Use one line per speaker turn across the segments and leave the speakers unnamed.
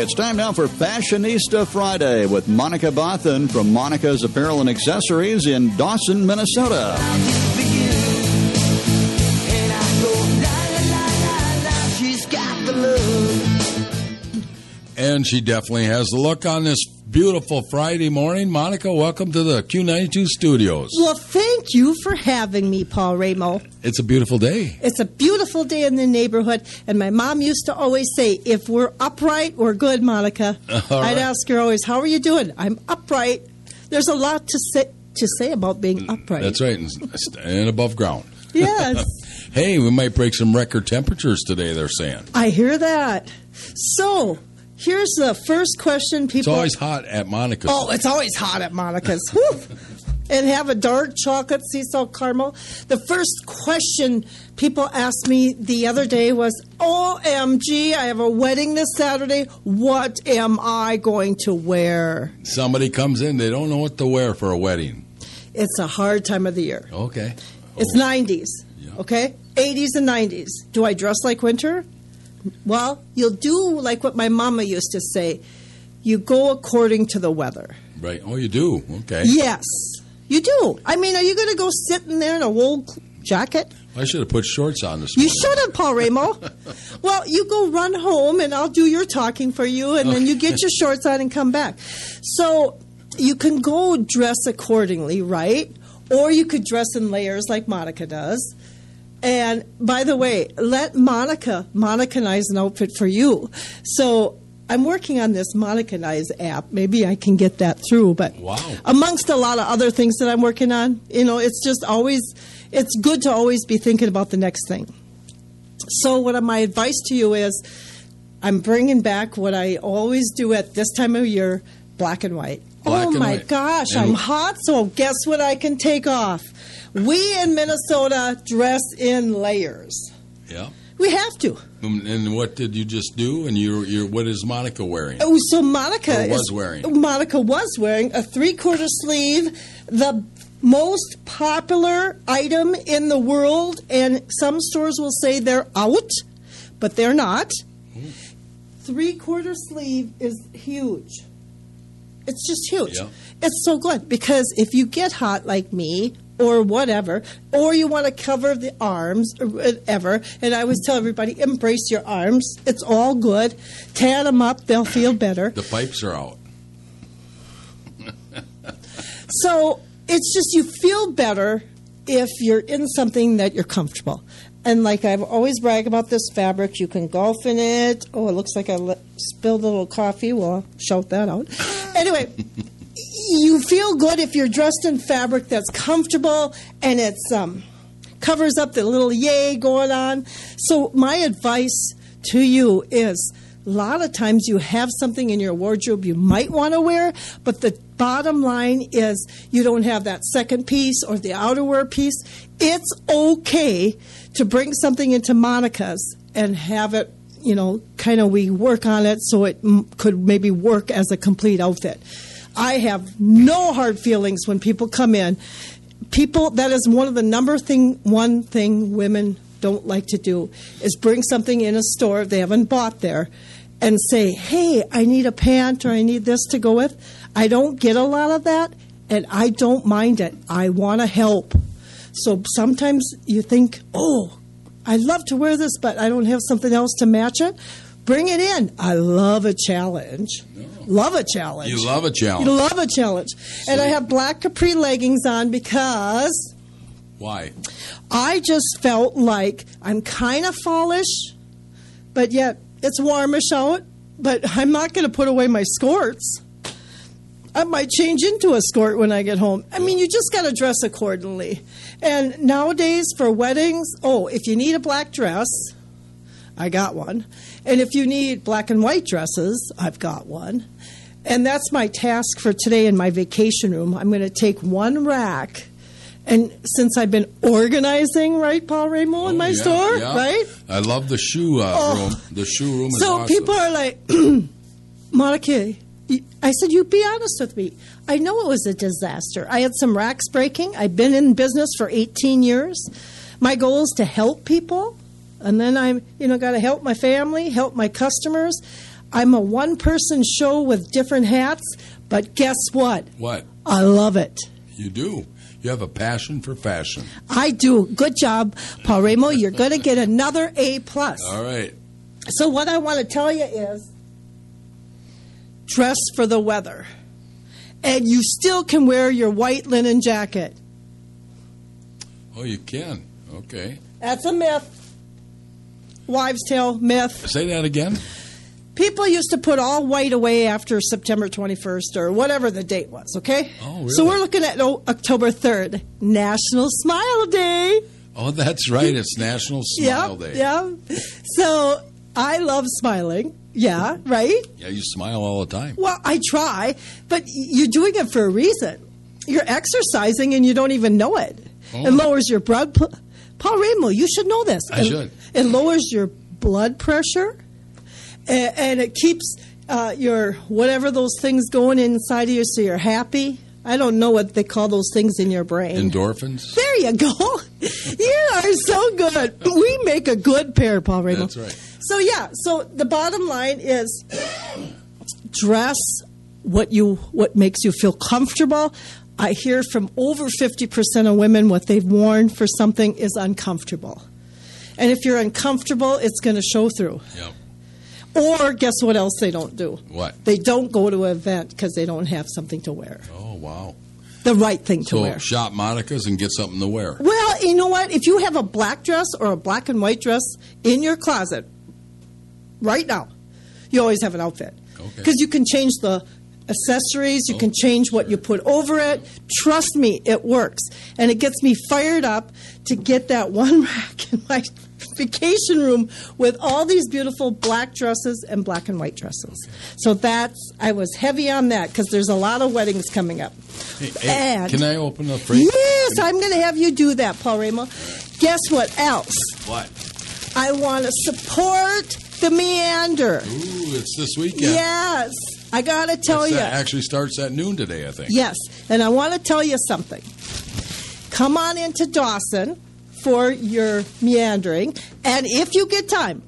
It's time now for Fashionista Friday with Monica Bothan from Monica's Apparel and Accessories in Dawson, Minnesota.
And she definitely has the look on this beautiful Friday morning. Monica, welcome to the Q92 studios.
Well, thank you for having me, Paul Ramo.
It's a beautiful day.
It's a beautiful day in the neighborhood. And my mom used to always say, if we're upright, we're good, Monica. I'd ask her always, how are you doing? I'm upright. There's a lot to say about being upright.
That's right, and above ground.
Yes.
Hey, we might break some record temperatures today, they're saying.
I hear that. So, here's the first question people...
It's always hot at Monica's.
Oh, it's always hot at Monica's. Whew. And have a dark chocolate sea salt caramel. The first question people asked me the other day was, OMG, I have a wedding this Saturday. What am I going to wear?
Somebody comes in, they don't know what to wear for a wedding.
It's a hard time of the year.
Okay.
It's 90s, okay? 80s and 90s. Do I dress like winter? Well, you'll do like what my mama used to say. You go according to the weather.
Right. Oh, you do? Okay.
Yes, you do. I mean, are you going to go sit in there in a wool jacket?
I should have put shorts on this morning.
You should have, Paul Ramo. Well, you go run home, and I'll do your talking for you, and then you get your shorts on and come back. So you can go dress accordingly, right? Or you could dress in layers like Monica does. And by the way, let Monica-nize an outfit for you. So I'm working on this Monica-nize app. Maybe I can get that through. But
wow.
Amongst a lot of other things that I'm working on, it's just always, it's good to always be thinking about the next thing. So what my advice to you is, I'm bringing back what I always do at this time of year, black and white.
Black and
my
white.
gosh,
And
I'm hot, so guess what I can take off? We in Minnesota dress in layers.
Yeah.
We have to.
And what did you just do? And what is Monica wearing?
Oh, so Monica
was wearing
a 3/4 sleeve, the most popular item in the world, and some stores will say they're out, but they're not. 3/4 sleeve is huge. It's just huge.
Yeah.
It's so good because if you get hot like me or whatever, or you want to cover the arms or whatever, and I always tell everybody, embrace your arms. It's all good. Tan them up. They'll feel better.
The pipes are out.
So it's just you feel better if you're in something that you're comfortable. And like I've always brag about this fabric, you can golf in it. Oh, it looks like I spilled a little coffee. Well, I'll shout that out. Anyway, you feel good if you're dressed in fabric that's comfortable and it's covers up the little yay going on. So my advice to you is, a lot of times you have something in your wardrobe you might want to wear, but the bottom line is you don't have that second piece or the outerwear piece. It's okay to bring something into Monica's and have it, we work on it so it could maybe work as a complete outfit. I have no hard feelings when people come in. That is one of the one thing women don't like to do is bring something in a store they haven't bought there and say, hey, I need a pant or I need this to go with. I don't get a lot of that, and I don't mind it. I want to help. So sometimes you think, oh, I'd love to wear this, but I don't have something else to match it. Bring it in. I love a challenge.
No.
Love a challenge.
You love a challenge.
You love a challenge. And I have black capri leggings on because...
Why?
I just felt like I'm kind of fallish, but yet it's warmish out, but I'm not going to put away my skirts. I might change into a skirt when I get home. I mean, you just got to dress accordingly. And nowadays for weddings, if you need a black dress, I got one. And if you need black and white dresses, I've got one. And that's my task for today in my vacation room. I'm going to take one rack. And since I've been organizing, right, Paul Ramo, in my store, right?
I love the shoe room. The shoe room is
so
awesome.
People are like, Monica, I said, you be honest with me. I know it was a disaster. I had some racks breaking. I've been in business for 18 years. My goal is to help people. And then I'm, got to help my family, help my customers. I'm a one-person show with different hats, but guess what?
What?
I love it.
You do. You have a passion for fashion.
I do. Good job, Paul Ramo. You're going to get another A+.
All right.
So what I want to tell you is dress for the weather. And you still can wear your white linen jacket.
Oh, you can. Okay.
That's a myth. Wives' tale myth.
Say that again.
People used to put all white away after September 21st or whatever the date was, okay?
Oh, really?
So we're looking at October 3rd, National Smile Day.
Oh, that's right. It's National Smile Day.
Yeah. So I love smiling. Yeah, right?
Yeah, you smile all the time.
Well, I try, but you're doing it for a reason. You're exercising and you don't even know it.
Oh.
It lowers your blood. Paul Ramo, you should know this.
I should.
It lowers your blood pressure, and it keeps your whatever those things going inside of you, so you're happy. I don't know what they call those things in your brain.
Endorphins?
There you go. You are so good. We make a good pair, Paul Ramo.
That's right.
So, yeah. So the bottom line is dress what makes you feel comfortable. I hear from over 50% of women what they've worn for something is uncomfortable. And if you're uncomfortable, it's going to show through.
Yep.
Or guess what else they don't do?
What?
They don't go to an event because they don't have something to wear.
Oh, wow.
The right thing to wear.
So shop Monica's and get something to wear.
Well, you know what? If you have a black dress or a black and white dress in your closet right now, you always have an outfit.
Okay.
Because you can change the accessories, you can change what you put over it. Trust me, it works. And it gets me fired up to get that one rack in my vacation room with all these beautiful black dresses and black and white dresses. So I was heavy on that because there's a lot of weddings coming up.
Hey, can I open up for you?
Yes, I'm going to have you do that, Paul Ramo. Guess what else?
What?
I want to support the Meander.
Ooh, it's this weekend.
Yes. I got to tell you.
That actually starts at noon today, I think.
Yes. And I want to tell you something. Come on into Dawson for your meandering. And if you get time,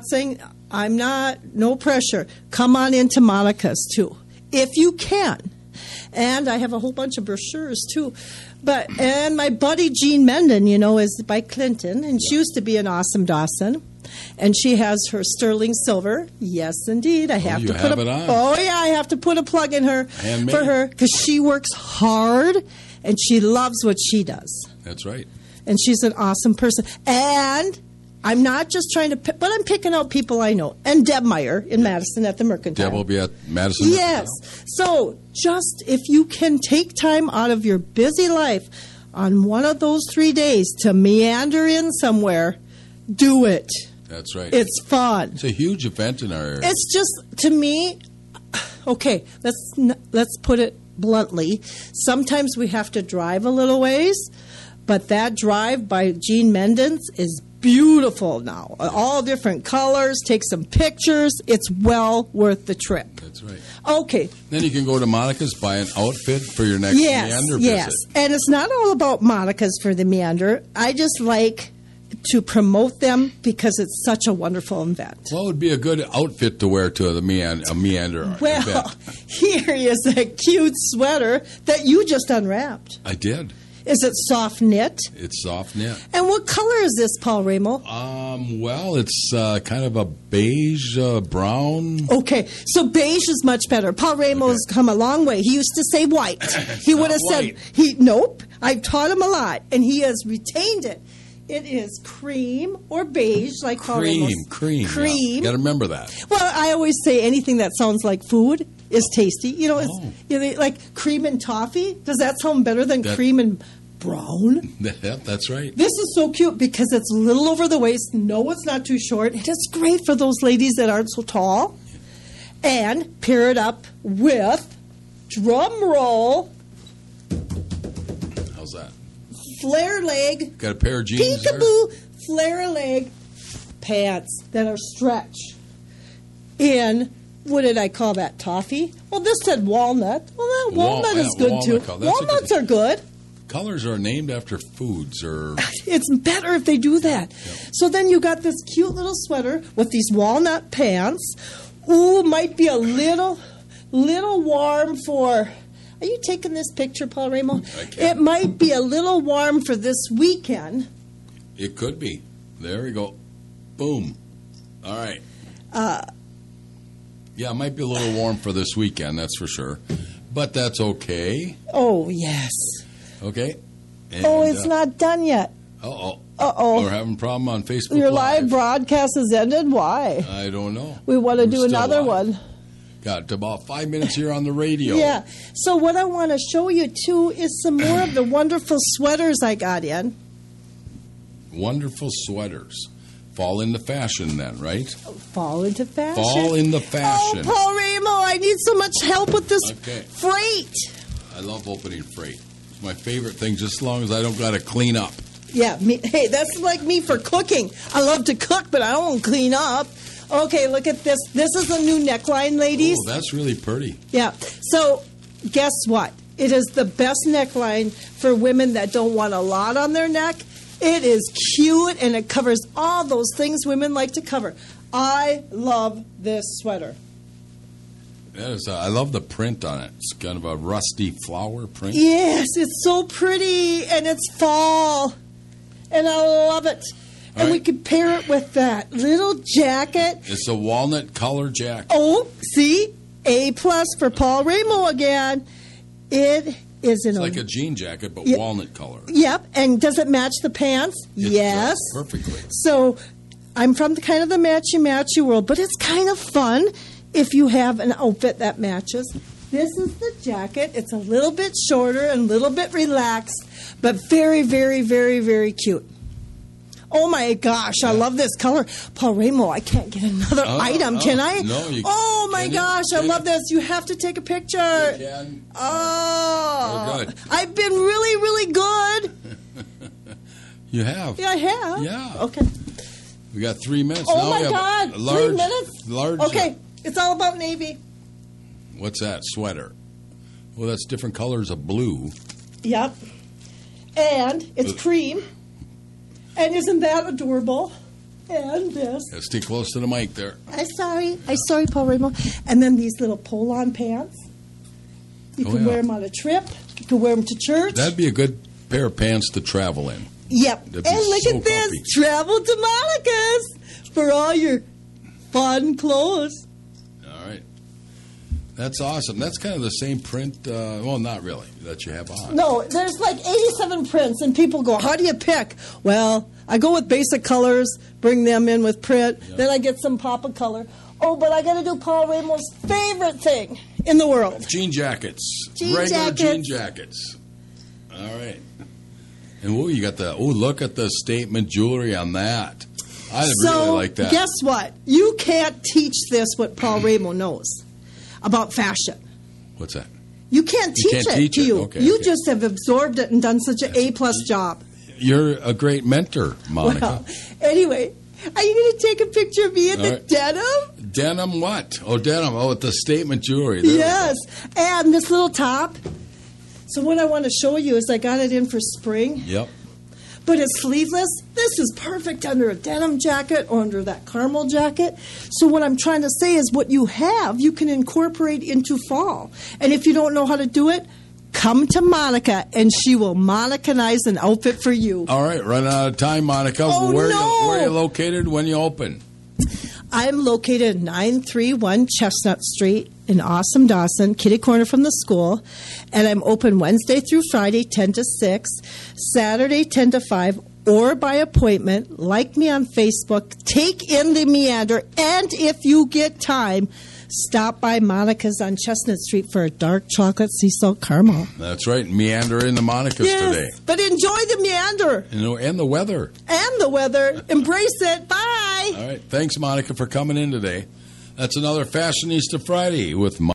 no pressure. Come on into Monica's too, if you can. And I have a whole bunch of brochures too. And my buddy Jean Menden, is by Clinton, and she used to be an awesome Dawson. And she has her sterling silver. Yes, indeed. I have to put
it on.
Oh yeah, I have to put a plug in her
Handmade.
For her because she works hard and she loves what she does.
That's right.
And she's an awesome person. And I'm not just trying to pick, but I'm picking out people I know. And Deb Meyer in Madison at the Mercantile.
Deb will be at Madison.
Yes. So just if you can take time out of your busy life on one of those 3 days to meander in somewhere, do it.
That's right.
It's fun.
It's a huge event in our area.
It's just, to me, okay, let's put it bluntly. Sometimes we have to drive a little ways, but that drive by Jean Menden's is beautiful now. All different colors. Take some pictures. It's well worth the trip.
That's right.
Okay.
Then you can go to Monica's, buy an outfit for your next meander
Yes,
visit.
and it's not all about Monica's for the meander. I just like to promote them because it's such a wonderful event.
Well, it would be a good outfit to wear to a meander
Well,
event.
here is a cute sweater that you just unwrapped.
I did.
Is it soft knit?
It's soft knit.
And what color is this, Paul Ramo?
Well, it's kind of a beige brown.
Okay, so beige is much better. Paul Ramo's come a long way. He used to say white. He would have said nope. I've taught him a lot, and he has retained it. It is cream or beige, like Paul Ramo.
Cream.
Yeah.
Got to remember that.
Well, I always say anything that sounds like food is tasty. It's like cream and toffee. Does that sound better than cream and brown?
Yep, that's right.
This is so cute because it's a little over the waist. No, it's not too short. And it's great for those ladies that aren't so tall. And pair it up with, drum roll,
how's that?
flare leg,
Got a pair of jeans there?
peekaboo, flare leg pants that are stretch. In, what did I call that, toffee? Well, this said walnut. Well, that walnut is good
walnut
too.
color. That's a
Walnuts are good.
Colors are named after foods or...
It's better if they do that.
Yep.
So then you got this cute little sweater with these walnut pants. Ooh, might be a little warm for. Are you taking this picture, Paul Ramo?
I can.
It might be a little warm for this weekend.
It could be. There we go. Boom. All right. Yeah, it might be a little warm for this weekend, that's for sure. But that's okay.
Oh, yes.
Okay. And,
It's not done yet.
Uh-oh.
Uh-oh.
We're having a problem on Facebook
Your live broadcast has ended? Why?
I don't know.
We want to
We're
do
still
another
live.
one.
Got about 5 minutes here on the radio.
Yeah. So what I want to show you, too, is some more of the wonderful sweaters I got in.
Wonderful sweaters. Fall into fashion then, right?
Fall into fashion.
Fall into fashion.
Oh, Paul Ramo, I need so much help with this
Okay.
freight.
I love opening freight. It's my favorite thing, just as long as I don't got to clean up.
Yeah, hey, that's like me for cooking. I love to cook, but I don't clean up. Okay, look at this. This is a new neckline, ladies.
Oh, that's really pretty.
Yeah. So, guess what? It is the best neckline for women that don't want a lot on their neck. It is cute, and it covers all those things women like to cover. I love this sweater.
That is, I love the print on it. It's kind of a rusty flower print.
Yes, it's so pretty, and it's fall, and I love it. And
All
we
right.
could pair it with that little jacket.
It's a walnut color jacket.
Oh, see? A+ for Paul Ramo again. It is in
It's like a jean jacket, but
Yeah.
walnut color.
Yep, and does it match the pants?
It
Yes.
does perfectly.
So I'm from the kind of the matchy world, but it's kind of fun if you have an outfit that matches. This is the jacket. It's a little bit shorter and a little bit relaxed, but very, very, very, very cute. Oh my gosh, I love this color. Paul Ramo, I can't get another item, can I?
No, you
Oh my
can you?
gosh, I
Can
love
you?
this. You have to take a picture.
You can.
Oh,
You're good.
I've been really, really good.
You have.
Yeah, I have.
Yeah.
Okay.
We got 3 minutes.
Oh
now
my
we have
God,
a large,
3 minutes?
Large.
Okay, it's all about navy.
What's that? Sweater. Well, that's different colors of blue.
Yep. And it's cream. And isn't that adorable? And this.
Stay close to the mic there.
I'm sorry, Paul Ramo. And then these little pull-on pants. You
Oh,
can
yeah.
wear them on a trip. You can wear them to church.
That'd be a good pair of pants to travel in.
Yep.
That'd be
And look
so
at this.
comfy.
Travel to Monica's for all your fun clothes.
All right. That's awesome. That's kind of the same print. Well, not really, that you have on.
No, there's like 87 prints, and people go, how do you pick? Well, I go with basic colors, bring them in with print, then I get some pop of color. Oh, but I got to do Paul Ramo's favorite thing in the world.
Jean jackets.
Jean
Regular
jackets.
jean jackets. All right. And you got look at the statement jewelry on that. I really like that.
Guess what? You can't teach this what Paul Ramo knows about fashion.
What's that?
You can't teach
can't
it
teach
to
it.
you.
Okay,
You
okay.
just have absorbed it and done such an A+ job.
You're a great mentor, Monica.
Well, anyway, are you going to take a picture of me in
All
the
right.
denim?
Denim what? Oh, denim. Oh, with the statement jewelry. There we go.
Yes, and this little top. So what I want to show you is I got it in for spring,
Yep.
but it's sleeveless. This is perfect under a denim jacket or under that caramel jacket. So what I'm trying to say is what you have, you can incorporate into fall. And if you don't know how to do it, come to Monica, and she will Monicanize an outfit for you.
All right. Running out of time, Monica.
Oh,
where
no.
Where are you located when you open?
I'm located at 931 Chestnut Street in Awesome, Dawson, kitty corner from the school. And I'm open Wednesday through Friday, 10 to 6, Saturday, 10 to 5, or by appointment. Like me on Facebook. Take in the meander. And if you get time, stop by Monica's on Chestnut Street for a dark chocolate sea salt caramel.
That's right. Meander in the Monicas today.
But enjoy the meander
And the weather.
and the weather. Embrace it. Bye.
All right. Thanks, Monica, for coming in today. That's another Fashionista Friday with